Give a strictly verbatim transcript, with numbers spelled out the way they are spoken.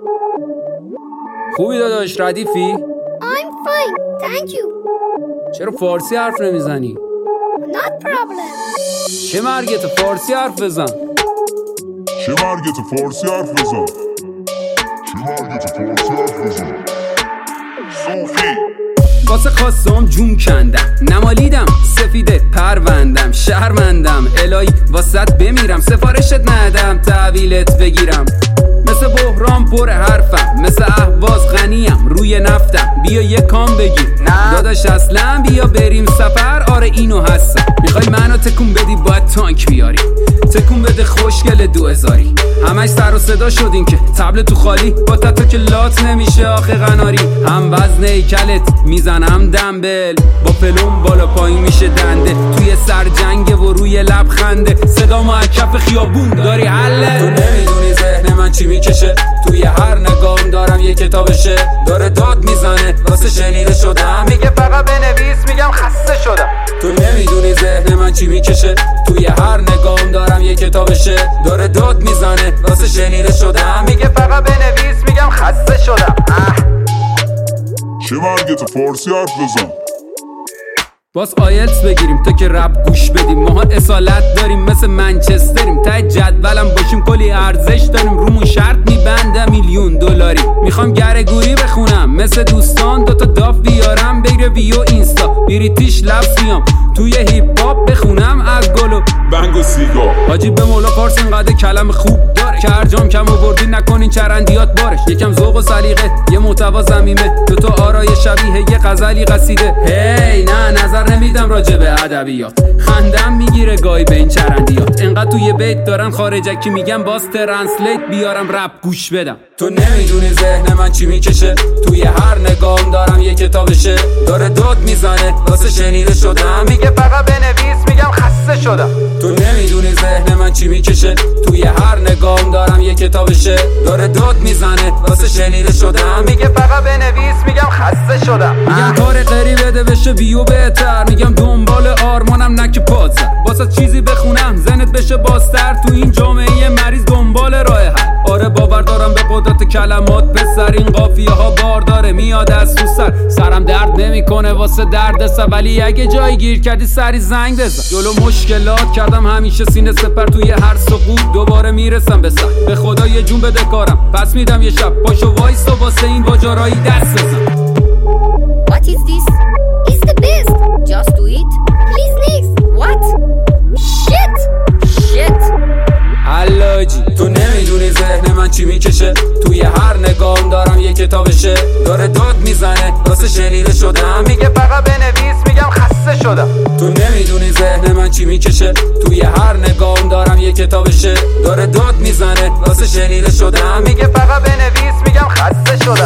خوبی داداش؟ ردیفی؟ I'm fine, thank you. چرا فارسی حرف نمیزنی؟ Not problem. چه مرگت؟ فارسی حرف بزن. چه مرگت؟ فارسی حرف بزن. چه مرگت؟ فارسی حرف بزن. صوفی واسه خواستم جون کندم، نمالیدم سفیده پروندم، شهرمندم الهی واسط بمیرم، سفارشت ندم تحویلت بگیرم. مثل بحران پر حرفم، مثل اهواز غنیم روی نفتم، بیا یه کام بگیر داداش اصلا بیا بریم سفر. آره اینو هستم، میخوای منو تکون بدی باید تانک بیاری، تکون بده خوشگل دو هزاری. همش سر و صدا شدین که تبل تو خالی، با تتو که لات نمیشه آخه قناری. هم وزن هیکلت میزنم دنبل، با پلوم بالا پایین میشه دنده، توی سر جنگه و روی لب خنده، صدا ما از کف خیابون داری حله. تو نمیدونی ذهن من چی میکشه، توی هر نگام دارم یه کتابشه، داره داد میزنه واسه شنیده شدم، میگه فقط بنویس میگم خسته شدم. تو نمیدونی ذهن من چی میکشه، توی هر نگام دارم یه کتابشه، داره داد میزنه واسه شنیده شدم، میگه فقط بنویس میگم خسته شدم. اه. چه مرگت؟ فارسی حرف بزن. باز آیلتس بگیریم تا که رپ گوش بدیم، ماها اصالت داریم مثل منچستریم، ته جدولم باشیم کلی ارزش داریم، رومون شرط میبنده میلیون دلاری. میخوام گرگوری بخونم مثل دوستان، دوتا داف بیارم بگیره ویو اینستا، بریتیش لفظیام توی هیپ هاپ بخونم از گلو بنگ و سیگار. حاجی به مولا پارس انقدر کلم خوب داره که هر جام کم آوردی نکنین چرندیات بارش. یکم ذوق و سلیقه، یه محتوا زمینه، دوتا آرای شبیه یه غزلی قصیده. هی نه نظر نمیدم راجع به ادبیات، خندم میگیره گاهی به این چرندیات، انقدر توی بیت دارن خارجکی میگن باز ترنسلیت بیارم رپ گوش بدم. تو نمیدونی ذهن من چی میکشه، توی هر نگام دارم یه کتابشه، داره داد میزنه واسه شنیده شدم، میگه فقط بنویس میگم خسته شدم. تو نمیدونی ذهن من چی میکشه، توی هر نگام دارم یه کتابشه، داره داد میزنه واسه شنیده شدم، میگه فقط بنویس میگم خسته شدم. میگم کار غری بده بشه ویو بهتر، میگم دنبال آرمانم نک پازر، واسه چیزی بخونم ذهنت بشه بازتر، تو این جامعه مریض دنبال راه حل. آره باور دارم به قدرت کلمات پسر، این قافیه ها بار داره میاد از تو سر، سرم درد نمیکنه واسه درد سر، ولی اگه جایی گیر کردی سری زنگ بزن. جلو مشکلات کردم همیشه سینه سپر، توی هر سقوط دوباره میرسم به سر، به خدا یه جون بده کارم پس میدم یه شب، پاشو وایسا واسه این واجارایی دست بزن. What is this? It's the best. Just do it. Please next. What? Shit. Shit. حلاجی تو نمیدونی ذهن من چی میکشه، توی هر نگام دارم یه کتابشه، داره داد میزنه واسه شنیده شدم، میگه فقط بنویس میگم خسته شدم. تو نمیدونی ذهن من چی میکشه، توی هر نگام دارم یه کتابشه، داره داد میزنه واسه شنیده شدم، میگه فقط بنویس میگم خسته شدم.